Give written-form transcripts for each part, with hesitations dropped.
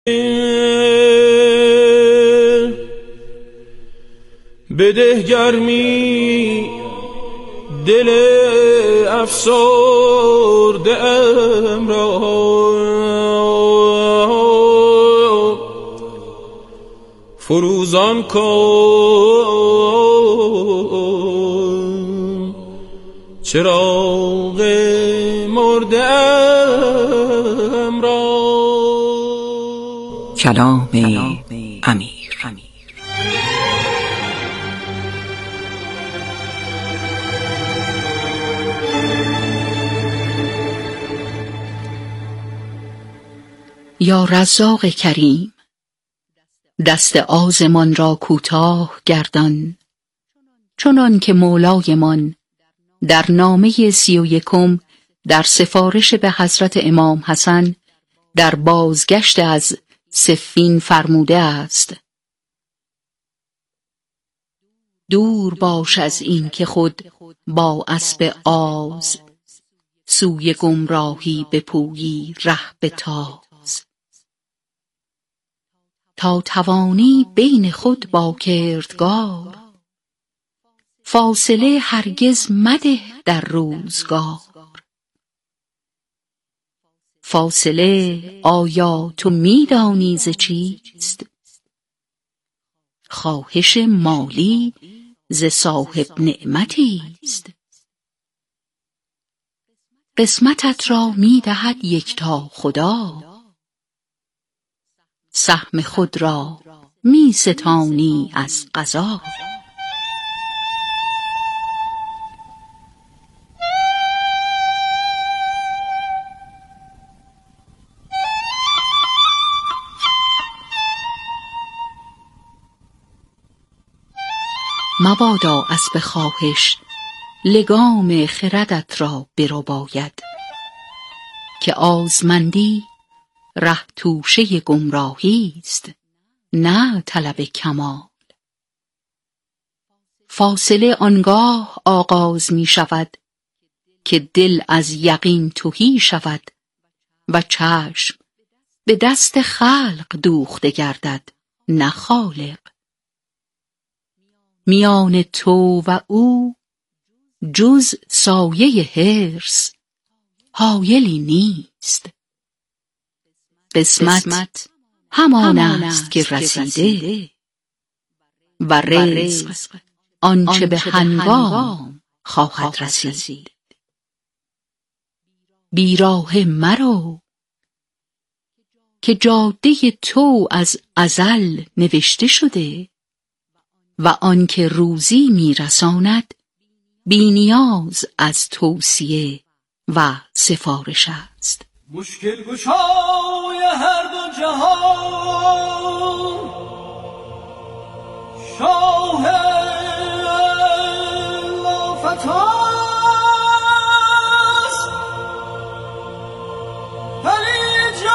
بده گرمی دل افسرده ام را، فروزان کن چراغ مرده ام را. کلام امیر. یا رزاق کریم، دست آزمان را کوتاه گردان، چنان که مولایمان در نامه 31 در سفارش به حضرت امام حسن در بازگشت از صفین فرموده است: دور باش از این که خود با اسب آز، سوی گمراهی بپویی ره به تاز. تا توانی بین خود با کردگار، فاصله هرگز مده در روزگار. فاصله آیا تو می‌دانی ز چیست؟ خواهش مالی ز صاحب نعمتیست. قسمتت را می‌دهد یکتا خدا، سهم خود را می‌ستانی از قضا. مبادا اسب خواهش لگام خردت را برباید، که آزمندی ره توشه گمراهی است، نه طلب کمال. فاصله آنگاه آغاز می شود که دل از یقین تهی شود و چشم به دست خلق دوخته گردد، نه خالق. میان تو و او جز سایه حرص حایلی نیست. قسمت همان است که رسیده، و رزق آنچه به هنگام خواهد رسید. بیراه مرو که جاده تو از ازل نوشته شده، و آنکه روزی میرساند بی نیاز از توصیه و سفارش است. مشکل گشای هر دو جهان، شاه لافتاست، ولی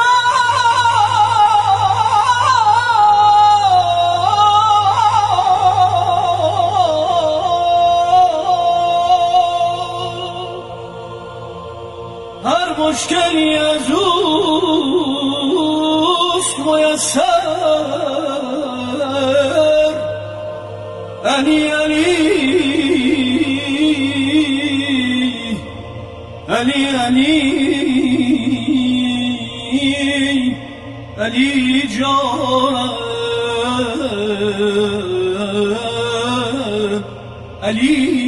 هر مشکلی از اوست میسر. علی علی علی علی علی جان علی.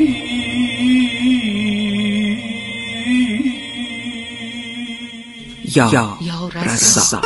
یا رزاق.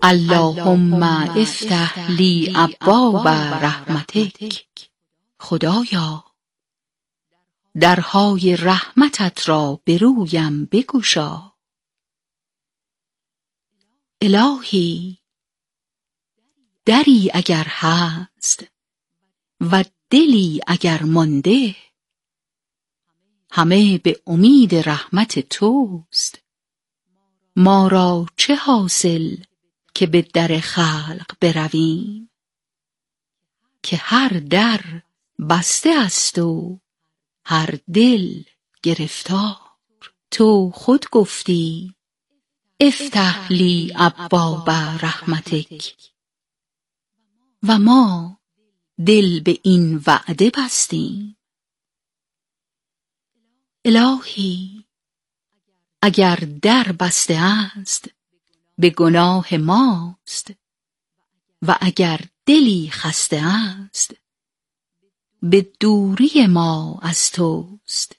اللهم افتح لی ابواب رحمتک. خدایا درهای رحمتت را به رویم بگشا. الهی دری اگر هست و دلی اگر مانده، همه به امید رحمت توست. ما را چه حاصل که به در خلق برویم، که هر در بسته است و هر دل گرفتار. تو خود گفتی افتح لی ابواب رحمتک، و ما دل به این وعده بستیم. الهی اگر در بسته است به گناه ماست، و اگر دلی خسته است به دوری ما از توست.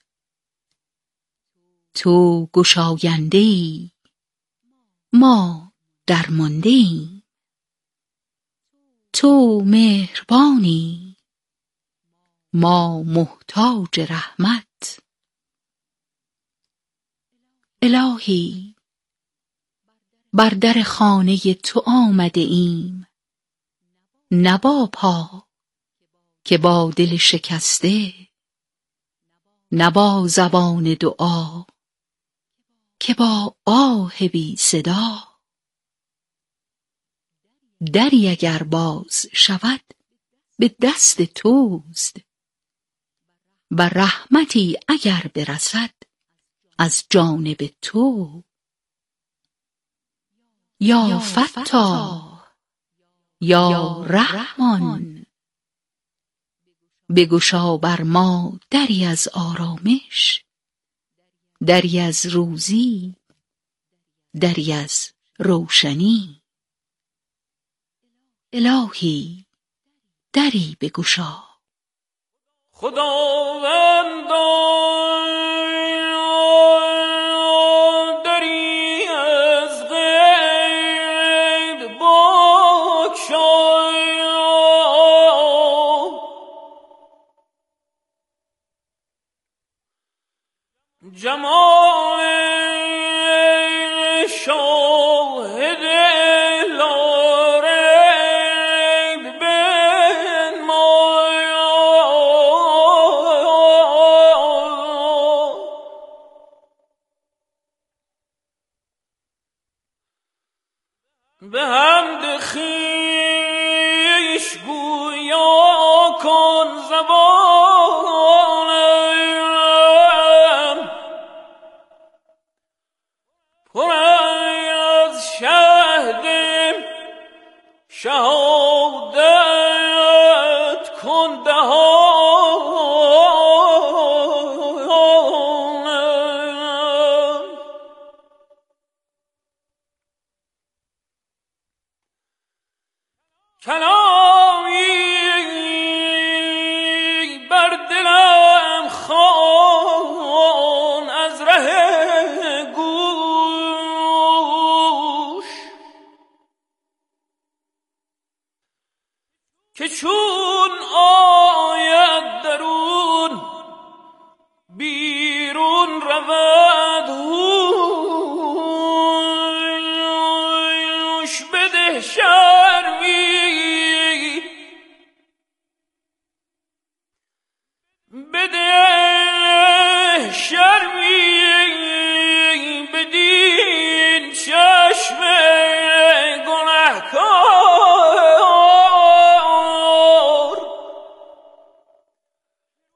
تو گشاینده‌ای، ما درمانده‌ایم. تو مهربانی، ما محتاج رحمت. الهی بر در خانه تو آمده ایم، نه با پا که با دل شکسته، نه با زبان دعا که با آه بی صدا. دری اگر باز شود به دست توست، و رحمتی اگر برسد از جانب تو. یا فتاح، یا رحمان، بگشا بر ما دری از آرامش، دری از روزی، دری از روشنی. الهی دری بگشا. خداوندا دری از غیب بگشای، جمال شاهد لاریب بنمای، به حمد خویش گویا کن زبانم، پر از شهد شهادت کن دهانم. کلامی بر دلم خوان از ره گوش، که چون آید درون بیرون رود هوش. بده شرمی، بده شرمی بدین چشم گنهکار،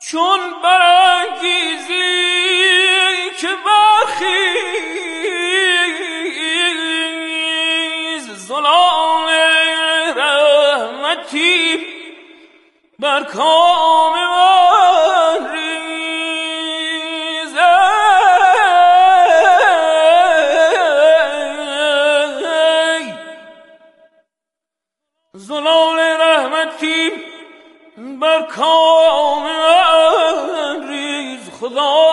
چون برانگیزی که برخیز زلال رحمتی بر کام من ریز زلال رحمتی بر کام من ریز خدا.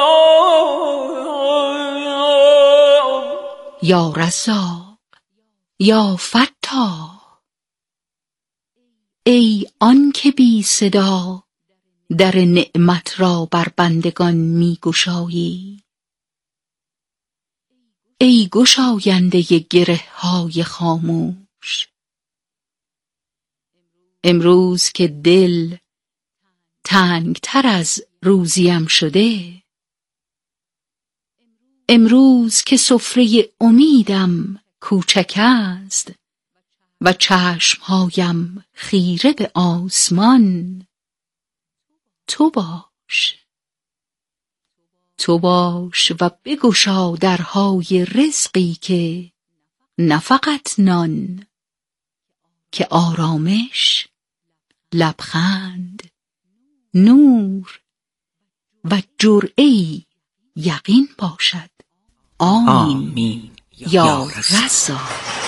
یا رزاق یا فتاح، ای آن که بی صدا در نعمت را بر بندگان می گشایی. ای گشاینده گره های خاموش، امروز که دل تنگتر از روزیم شده، امروز که سفره امیدم کوچک است و چشمهایم خیره به آسمان، تو باش و بگشا درهای رزقی که نه فقط نان، که آرامش، لبخند، نور و جرعه‌ای یقین باشد. آمین یا رزاق.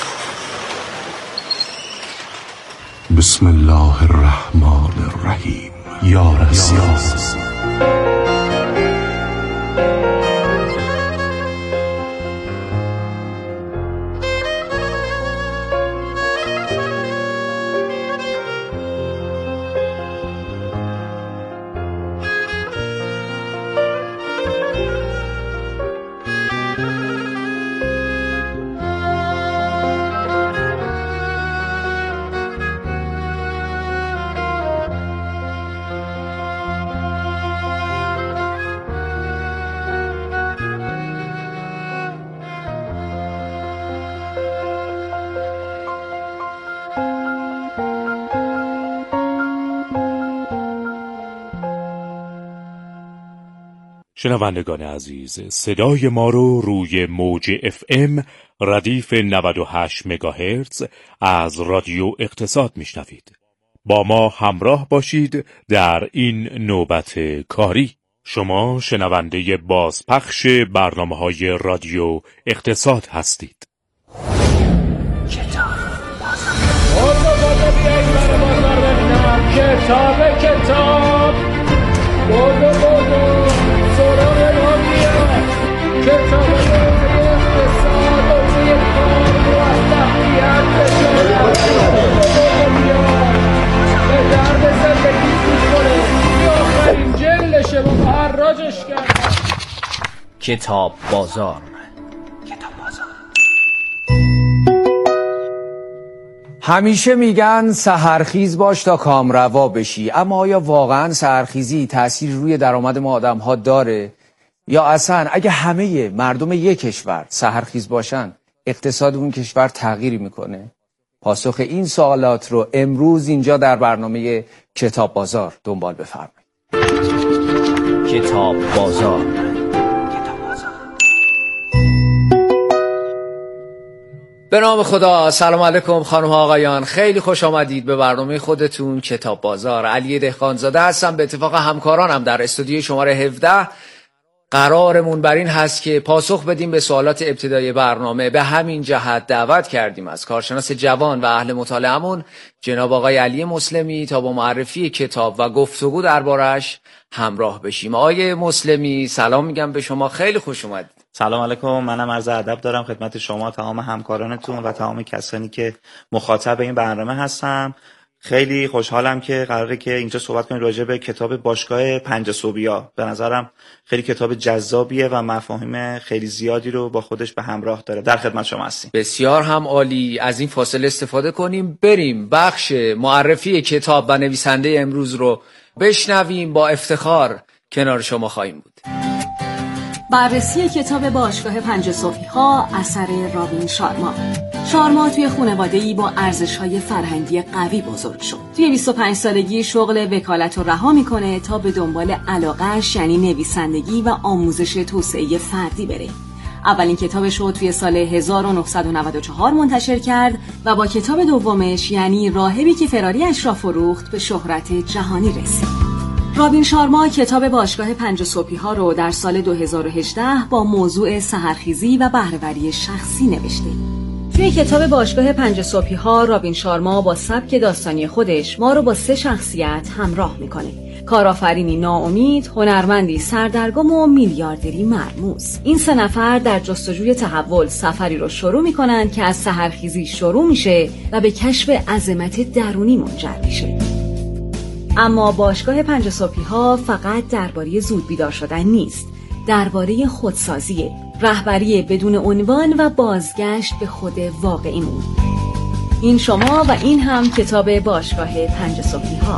بسم الله الرحمن الرحیم. یا رزاق. شنوندگان عزیز، صدای ما رو روی موج FM ردیف 98 مگاهرتز از رادیو اقتصاد میشنوید. با ما همراه باشید در این نوبت کاری. شما شنونده بازپخش برنامه‌های رادیو اقتصاد هستید. کتاب سراغ ما بیا، کتاب اقتصاد و روی کار موفقیت به درد زندگی می‌خوره. این آخرین جلدشه و حراجش کرد. کتاب بازار. همیشه میگن سحرخیز باش تا کامروا بشی، اما آیا واقعا سحرخیزی تأثیر روی درآمد ما آدم ها داره؟ یا اصلا اگه همه مردم یک کشور سحرخیز باشن اقتصاد اون کشور تغییری میکنه؟ پاسخ این سوالات رو امروز اینجا در برنامه کتاب بازار دنبال بفرمایید. کتاب بازار. به نام خدا. سلام علیکم خانم ها آقایان، خیلی خوش آمدید به برنامه خودتون کتاب بازار. علی دهقانزاده هستم، به اتفاق همکارانم در استودیوی شماره 17. قرارمون بر این هست که پاسخ بدیم به سوالات ابتدایی برنامه. به همین جهت دعوت کردیم از کارشناس جوان و اهل مطالعه‌مون جناب آقای علی مسلمی تا با معرفی کتاب و گفتگو دربارش همراه بشیم. آقای مسلمی سلام میگم به شما، خیلی خوش اومدید. سلام علیکم، منم عرض ادب دارم خدمت شما، تمام همکارانتون و تمام کسانی که مخاطب این برنامه هستم. خیلی خوشحالم که قراره که اینجا صحبت کنیم راجع به کتاب باشگاه پنجصبحیا. به نظرم خیلی کتاب جذابیه و مفاهیم خیلی زیادی رو با خودش به همراه داره. در خدمت شما هستیم. بسیار هم عالی. از این فاصله استفاده کنیم، بریم بخش معرفی کتاب و نویسنده امروز رو بشنویم. با افتخار کنار شما خواهیم بود. بررسی کتاب باشگاه پنج صبحی ها اثر رابین شارما. شارما توی خانواده‌ای با ارزش‌های فرهنگی قوی بزرگ شد. توی 25 سالگی شغل وکالت رو رها میکنه تا به دنبال علاقه‌اش یعنی نویسندگی و آموزش توسعه فردی بره. اولین کتابش رو توی سال 1994 منتشر کرد و با کتاب دومش یعنی راهبی که فراریش را فروخت به شهرت جهانی رسید. رابین شارما کتاب باشگاه پنج صبحی ها رو در سال 2018 با موضوع سحرخیزی و بهره‌وری شخصی نوشته. توی کتاب باشگاه پنج صبحی ها رابین شارما با سبک داستانی خودش ما رو با 3 شخصیت همراه میکنه. کارآفرینی ناامید، هنرمندی سردرگم و میلیاردری مرموز. این 3 نفر در جستجوی تحول سفری رو شروع میکنن که از سحرخیزی شروع میشه و به کشف عظمت درونی منجر میشه. اما باشگاه پنج صبحی ها فقط درباره زود بیدار شدن نیست، درباره خودسازی، رهبری بدون عنوان و بازگشت به خود واقعیمون. این شما و این هم کتاب باشگاه پنج صبحی ها.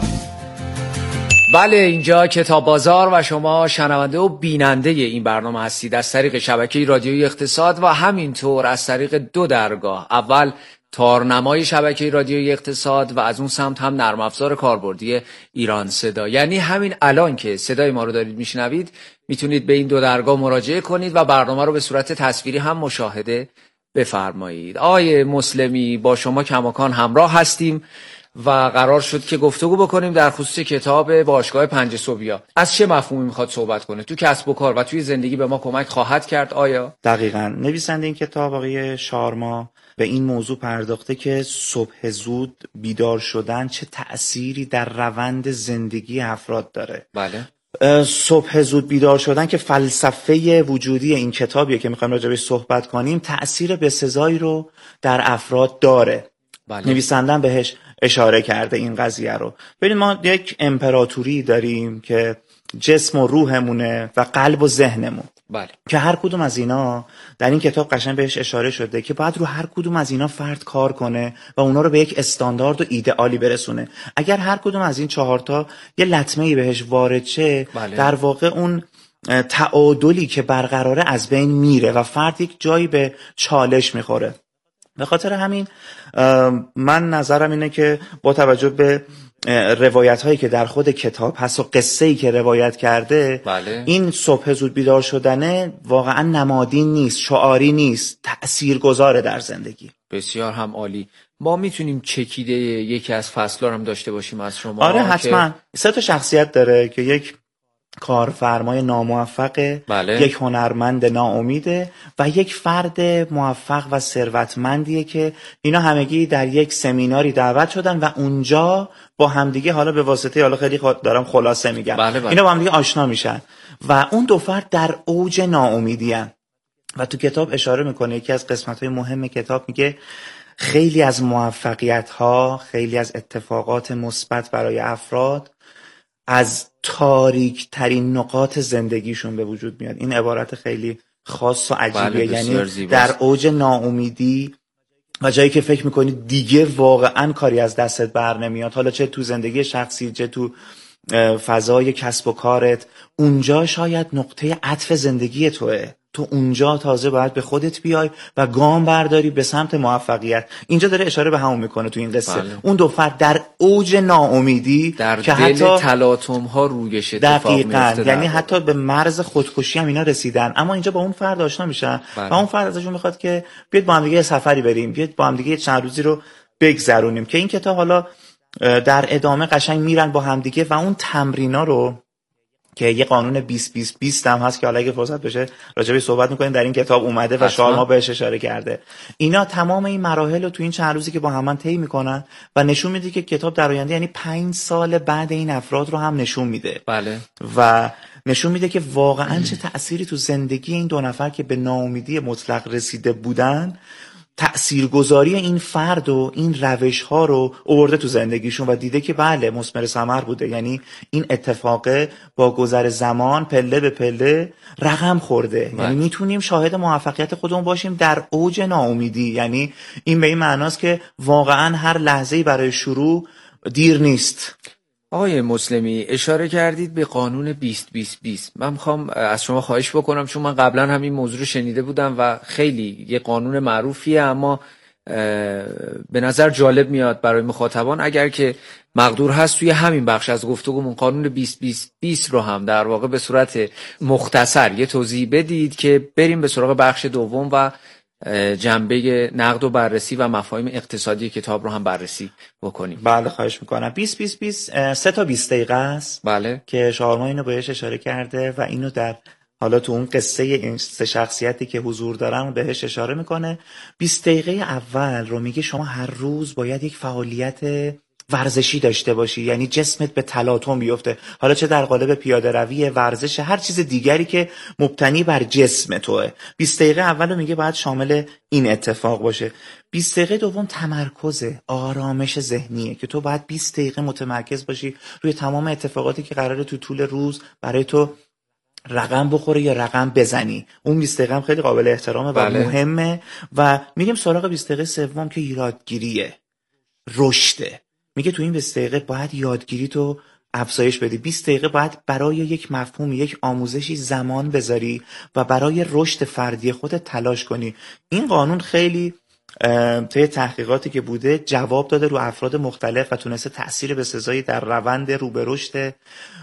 بله، اینجا کتاب بازار و شما شنونده و بیننده این برنامه هستید از طریق شبکه رادیویی اقتصاد و همینطور از طریق 2 درگاه. اول تارنمای شبکه رادیویی اقتصاد و از اون سمت هم نرم افزار کاربردی ایران صدا. یعنی همین الان که صدای ما رو دارید میشنوید میتونید به این 2 درگاه مراجعه کنید و برنامه رو به صورت تصویری هم مشاهده بفرمایید. آقای مسلمی، با شما کماکان همراه هستیم و قرار شد که گفتگو بکنیم در خصوص کتاب باشگاه پنج صبحی. از چه مفهومی میخواد صحبت کنه؟ تو کسب و کار و توی زندگی به ما کمک خواهد کرد آیا؟ دقیقاً. نویسنده این کتاب آقای شارما به این موضوع پرداخته که صبح زود بیدار شدن چه تأثیری در روند زندگی افراد داره. بله. صبح زود بیدار شدن که فلسفه وجودی این کتابیه که میخوایم راجع بهش صحبت کنیم، تأثیر بسزایی رو در افراد داره. بله. نویسندن بهش اشاره کرده این قضیه رو. ببینید ما یک امپراتوری داریم که جسم و روحمونه و قلب و ذهنمون. بله. که هر کدوم از اینا در این کتاب قشنگ بهش اشاره شده که باید رو هر کدوم از اینا فرد کار کنه و اونا رو به یک استاندارد و ایدئالی برسونه. اگر هر کدوم از این 4 تا یه لطمه‌ای بهش وارد شه، بله. در واقع اون تعادلی که برقراره از بین میره و فرد یک جایی به چالش میخوره. به خاطر همین من نظرم اینه که با توجه به روایت هایی که در خود کتاب هست و قصه ای که روایت کرده، بله. این صبح زود بیدار شدنه واقعا نمادین نیست، شعاری نیست، تأثیرگذاره در زندگی. بسیار هم عالی. ما میتونیم چکیده یکی از فصل‌ها هم داشته باشیم از شما؟ آره حتما. 3 تا شخصیت داره که یک کارفرمای ناموفقه، بله. یک هنرمند ناامیده و یک فرد موفق و ثروتمندیه که اینا همگی در یک سمیناری دعوت شدن و اونجا با همدیگه، حالا به واسطه، حالا خیلی دارم خلاصه میگم، بله. اینا با همدیگه آشنا میشن و اون 2 فرد در اوج ناامیدی‌ان و تو کتاب اشاره میکنه، یکی از قسمت‌های مهم کتاب میگه خیلی از موفقیت‌ها، خیلی از اتفاقات مثبت برای افراد از تاریک ترین نقاط زندگیشون به وجود میاد. این عبارت خیلی خاص و عجیبیه. بله، یعنی در اوج ناامیدی و جایی که فکر میکنی دیگه واقعا کاری از دستت بر نمیاد، حالا چه تو زندگی شخصی چه تو فضای کسب و کارت، اونجا شاید نقطه عطف زندگی توه. تو اونجا تازه باید به خودت بیای و گام برداری به سمت موفقیت. اینجا داره اشاره به همون میکنه تو این قصه. بله. اون 2 فرد در اوج ناامیدی در که دل تلاطم ها رویش اتفاق میفته، یعنی حتی به مرز خودکشی هم اینا رسیدن، اما اینجا با اون فرد آشنا میشن. بله. و اون فرد ازشون میخواد که بیاد با هم دیگه سفری بریم، بیاد با هم دیگه چند روزی رو بگذرونیم. که این کتاب حالا در ادامه قشنگ میرن با هم دیگه و اون تمرینا رو که یه قانون 20-20-20 هم هست که حالا اگه فرصت بشه راجع بهش صحبت می‌کنیم، در این کتاب اومده و شارما بهش اشاره کرده. اینا تمام این مراحل رو تو این چند روزی که با هم طی می‌کنن و نشون میده که کتاب در آینده، یعنی 5 سال بعد این افراد رو هم نشون میده. بله. و نشون میده که واقعا چه تأثیری تو زندگی این 2 نفر که به ناامیدی مطلق رسیده بودن، تأثیرگذاری این فرد و این روش ها رو آورده تو زندگیشون و دیده که بله مثمر ثمر بوده. یعنی این اتفاقه با گذر زمان پله به پله رقم خورده. یعنی میتونیم شاهد موفقیت خودمون باشیم در اوج ناامیدی. یعنی این به این معناست که واقعا هر لحظه‌ای برای شروع دیر نیست. آقای مسلمی اشاره کردید به قانون 20-20-20. من میخوام از شما خواهش بکنم، چون من قبلا هم این موضوع رو شنیده بودم و خیلی یه قانون معروفیه، اما به نظر جالب میاد برای مخاطبان. اگر که مقدور هست توی همین بخش از گفتگومون قانون 20-20-20 رو هم در واقع به صورت مختصر یه توضیح بدید که بریم به سراغ بخش دوم و جنبه نقد و بررسی و مفاهیم اقتصادی کتاب رو هم بررسی بکنیم. بله خواهش میکنم. 20-20-20 3 تا 20 دقیقه است. بله. که شارما اینو بهش اشاره کرده و اینو در حالا تو اون قصه این سه شخصیتی که حضور دارن بهش اشاره میکنه. 20 دقیقه اول رو میگه شما هر روز باید یک فعالیت ورزشی داشته باشی، یعنی جسمت به تلاطم بیفته، حالا چه در قالب پیاده روی، ورزش، هر چیز دیگری که مبتنی بر جسم توه. 20 دقیقه اول رو میگه باید شامل این اتفاق باشه. 20 دقیقه دوم تمرکز، آرامش ذهنیه که تو باید 20 دقیقه متمرکز باشی روی تمام اتفاقاتی که قراره تو طول روز برای تو رقم بخوره یا رقم بزنی. اون 20 دقیقه هم خیلی قابل احترامه و مهمه. و میریم سراغ 20 دقیقه سوم که یادگیریه، رشده. میگه تو این 20 دقیقه باید یادگیری تو افزایش بدی. 20 دقیقه باید برای یک مفهوم، یک آموزشی زمان بذاری و برای رشد فردی خودت تلاش کنی. این قانون خیلی طی تحقیقاتی که بوده جواب داده رو افراد مختلف و تونسته تأثیر بسزایی در روند رو به رشد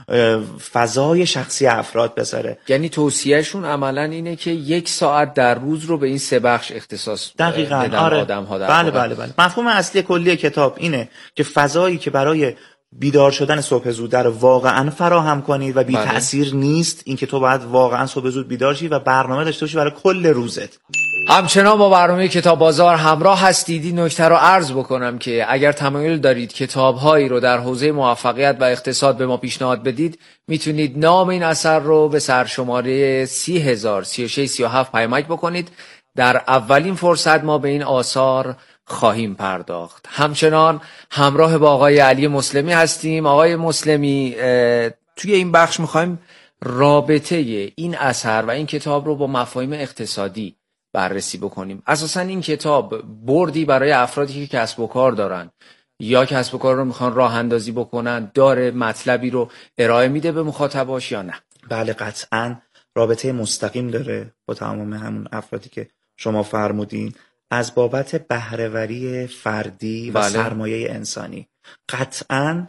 فضای شخصی افراد بذاره. یعنی توصیهشون عملا اینه که 1 ساعت در روز رو به این 3 بخش اختصاص بدن آدم‌ها. بله. مفهوم اصلی کلی کتاب اینه که فضایی که برای بیدار شدن صبح زود رو واقعا فراهم کنید و بی تأثیر نیست. این که تو باید واقعا صبح زود بیدار شی و برنامه داشته باشی برای کل روزت. همچنان با برنامه کتاب بازار همراه هستید. این نکته رو عرض بکنم که اگر تمایل دارید کتاب‌هایی رو در حوزه موفقیت و اقتصاد به ما پیشنهاد بدید، میتونید نام این اثر رو به سرشماره 3003637 پیامک بکنید. در اولین فرصت ما به این آثار خواهیم پرداخت. همچنان همراه با آقای علی مسلمی هستیم. آقای مسلمی، توی این بخش میخوایم رابطه این اثر و این کتاب رو با مفاهیم اقتصادی بررسی بکنیم. اساساً این کتاب بردی برای افرادی که کسب و کار دارن یا کسب و کار رو میخوان راه اندازی بکنن، داره مطلبی رو ارائه میده به مخاطباش یا نه؟ بله قطعاً رابطه مستقیم داره با تمام همون افرادی که شما فرمودین، از بابت بهره‌وری فردی و سرمایه انسانی. قطعاً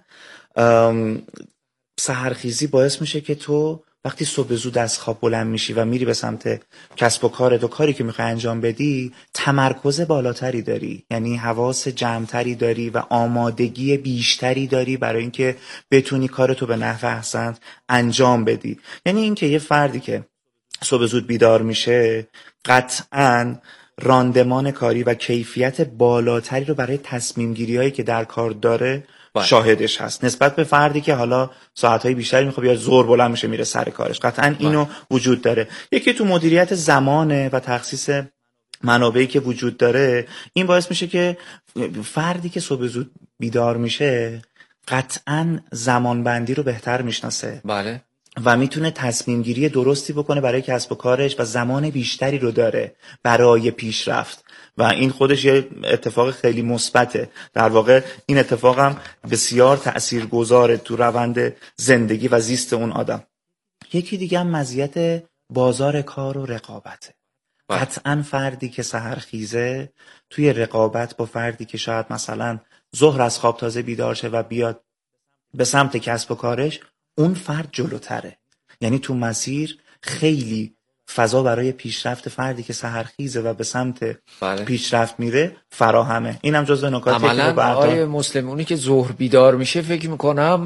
سحرخیزی باعث میشه که تو وقتی صبح زود از خواب بلند میشی و میری به سمت کسب و کارت و کاری که میخوای انجام بدی، تمرکز بالاتری داری، یعنی حواس جمعتری داری و آمادگی بیشتری داری برای اینکه بتونی کارتو به نحو احسن انجام بدی. یعنی اینکه یه فردی که صبح زود بیدار میشه قطعاً راندمان کاری و کیفیت بالاتری رو برای تصمیم گیری هایی که در کار داره شاهدش هست نسبت به فردی که حالا ساعتهای بیشتری میخواد یا زور بلند میشه میره سر کارش. قطعا اینو وجود داره. یکی تو مدیریت زمانه و تخصیص منابعی که وجود داره. این باعث میشه که فردی که صبح زود بیدار میشه قطعا زمانبندی رو بهتر میشناسه. بله. و میتونه تصمیم گیری درستی بکنه برای کسب و کارش و زمان بیشتری رو داره برای پیشرفت و این خودش یه اتفاق خیلی مثبته. در واقع این اتفاق هم بسیار تأثیرگذاره تو روند زندگی و زیست اون آدم. یکی دیگه هم مزیت بازار کار و رقابته. قطعا فردی که سحرخیزه توی رقابت با فردی که شاید مثلا ظهر از خواب تازه بیدار شه و بیاد به سمت کسب و کارش، اون فرد جلوتره. یعنی تو مسیر خیلی فضا برای پیشرفت فردی که سحرخیزه و به سمت پیشرفت میره فراهمه. اینم جزو نکاتی که آقای مسلم اونی که ظهر بیدار میشه فکر میکنم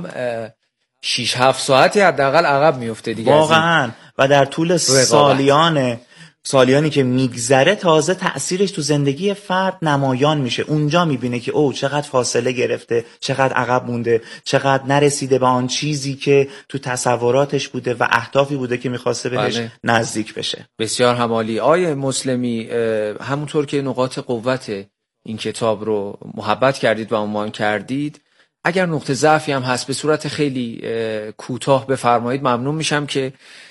6-7 ساعتی حداقل عقب میفته دیگه واقعا. و در طول سالیانی که میگذره تازه تأثیرش تو زندگی فرد نمایان میشه. اونجا میبینه که او چقدر فاصله گرفته، چقدر عقب مونده، چقدر نرسیده به آن چیزی که تو تصوراتش بوده و اهدافی بوده که میخواسته بهش نزدیک بشه. بسیار همالی. آیه مسلمی، همونطور که نقاط قوت این کتاب رو محبت کردید و عنوان کردید، اگر نقطه ضعفی هم هست به صورت خیلی کوتاه بفرمایید ممنون میشم که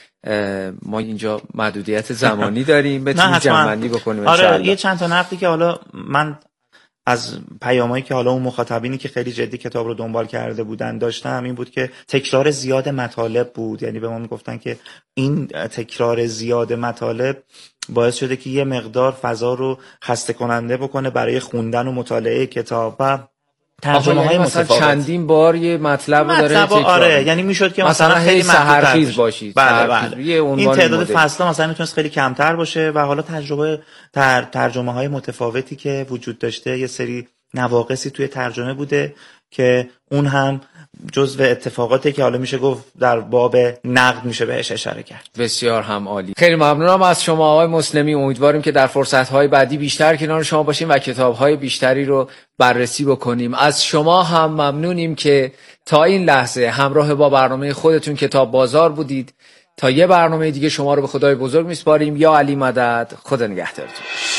ما اینجا محدودیت زمانی داریم بتونیم جمع‌بندی بکنیم. آره یه چند تا نقطی که حالا من از پیامایی که حالا اون مخاطبینی که خیلی جدی کتاب رو دنبال کرده بودن داشتم این بود که تکرار زیاد مطالب بود. یعنی به ما میگفتن که این تکرار زیاد مطالب باعث شده که یه مقدار فضا رو خسته کننده بکنه برای خوندن و مطالعه کتاب و ترجمه‌های متفاوت. چندین بار یه مطلب رو داره تکرار. آره، یعنی میشد که مثلا خیلی سحرخیز باشید. بله. این تعداد فصل‌ها مثلا میتونست خیلی کمتر باشه و حالا ترجمه‌های متفاوتی که وجود داشته، یه سری نواقصی توی ترجمه بوده که اون هم جزو اتفاقاتی که حالا میشه گفت در باب نقد میشه بهش اشاره کرد. بسیار هم عالی. خیلی ممنونم از شما آقای مسلمی. امیدواریم که در فرصت‌های بعدی بیشتر کنار شما باشیم و کتاب‌های بیشتری رو بررسی بکنیم. از شما هم ممنونیم که تا این لحظه همراه با برنامه خودتون کتاب بازار بودید. تا یه برنامه دیگه شما رو به خدای بزرگ میسپاریم. یا علی مدد. خدا نگهدارتون.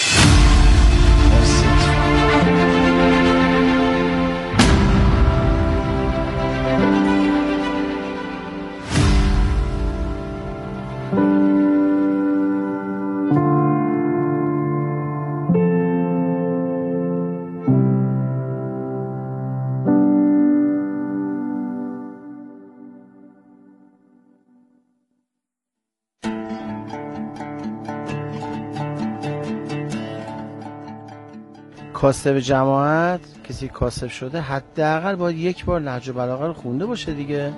کاسب جماعت، کسی کاسب شده حداقل باید یک بار نهج البلاغه رو خونده باشه دیگه.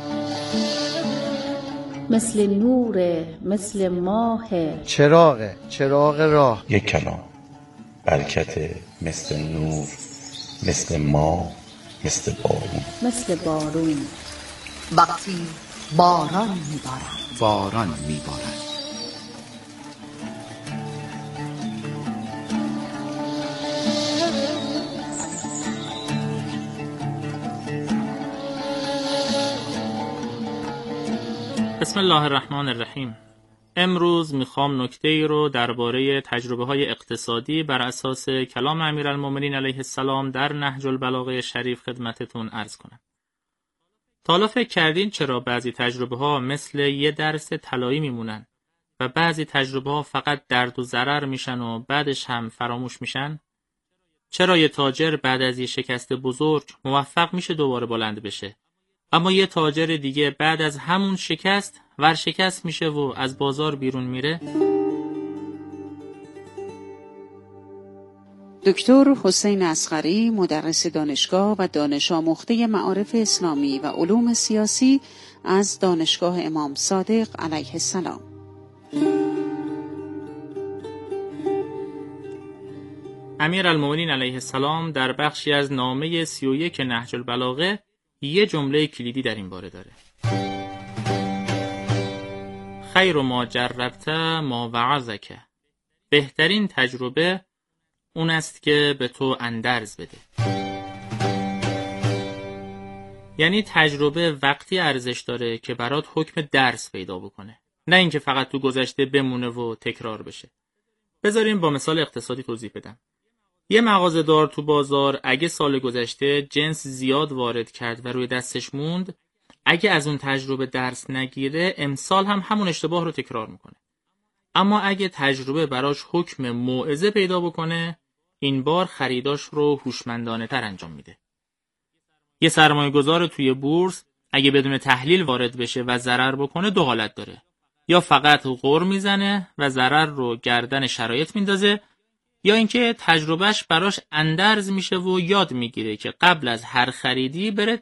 مثل نوره، مثل ماه، چراغ راه. یک کلام برکت، مثل نور، مثل ماه، مثل بارون. مثل بارون. وقتی باران میبارد. بسم الله الرحمن الرحیم. امروز میخوام نکته‌ای رو درباره تجربه‌های اقتصادی بر اساس کلام امیرالمومنین علیه السلام در نهج البلاغه شریف خدمتتون عرض کنم. تا حالا فکر کردین چرا بعضی تجربه‌ها مثل یه درس طلایی میمونن و بعضی تجربه‌ها فقط درد و ضرر میشن و بعدش هم فراموش میشن؟ چرا یه تاجر بعد از یه شکست بزرگ موفق میشه دوباره بلند بشه، اما یه تاجر دیگه بعد از همون شکست ورشکست میشه و از بازار بیرون میره؟ دکتر حسین اصغری، مدرس دانشگاه و دانش آموخته معارف اسلامی و علوم سیاسی از دانشگاه امام صادق علیه السلام. امیرالمومنین علیه السلام در بخشی از نامه 31 نهج البلاغه یه جمله کلیدی در این باره داره: خیر ما جربت ما وعظک. بهترین تجربه اون است که به تو اندرز بده. یعنی تجربه وقتی ارزش داره که برات حکم درس پیدا بکنه، نه اینکه فقط تو گذشته بمونه و تکرار بشه. بذاریم با مثال اقتصادی توضیح بدم. یه مغازه‌دار تو بازار اگه سال گذشته جنس زیاد وارد کرد و روی دستش موند، اگه از اون تجربه درس نگیره امسال هم همون اشتباه رو تکرار میکنه. اما اگه تجربه براش حکم موعظه پیدا بکنه، این بار خریداش رو هوشمندانه تر انجام میده. یه سرمایه‌گذار توی بورس اگه بدون تحلیل وارد بشه و ضرر بکنه دو حالت داره: یا فقط غر میزنه و ضرر رو گردن شرایط میندازه، یا اینکه تجربهش براش اندرز میشه و یاد میگیره که قبل از هر خریدی بره